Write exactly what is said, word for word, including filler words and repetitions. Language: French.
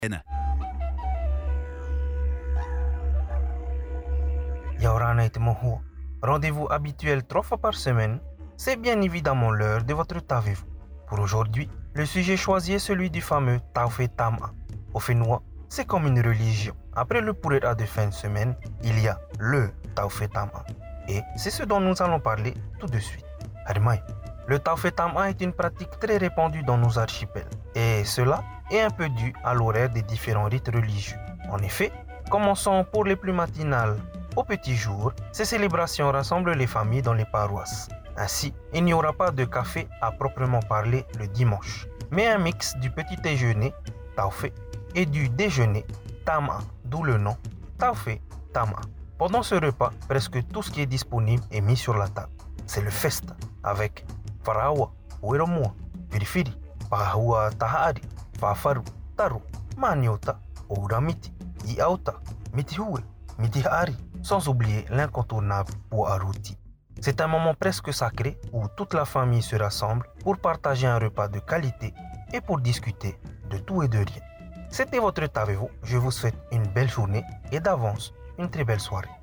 Yaorana et Moho, rendez-vous habituel trois fois par semaine, c'est bien évidemment l'heure de votre Tavevu. Pour aujourd'hui, le sujet choisi est celui du fameux Taufe Tama. Au Fénois, c'est comme une religion. Après le Pourera de fin de semaine, il y a le Taufe Tama. Et c'est ce dont nous allons parler tout de suite. Harimai, le Taufe Tama est une pratique très répandue dans nos archipels. Et cela est un peu dû à l'horaire des différents rites religieux. En effet, commençons pour les plus matinales. Au petit jour, ces célébrations rassemblent les familles dans les paroisses. Ainsi, il n'y aura pas de café à proprement parler le dimanche, mais un mix du petit déjeuner, Taufe, et du déjeuner, Tama, d'où le nom, Taufe Tama. Pendant ce repas, presque tout ce qui est disponible est mis sur la table. C'est le festa, avec Farawa, Ueromua, Firifiri, Pahua Tahari, Fafaru, Taru, Maniota, Ouramiti, Iauta, Mitihue, Mitihari, sans oublier l'incontournable Pouaruti. C'est un moment presque sacré où toute la famille se rassemble pour partager un repas de qualité et pour discuter de tout et de rien. C'était votre Tavevu, je vous souhaite une belle journée et d'avance une très belle soirée.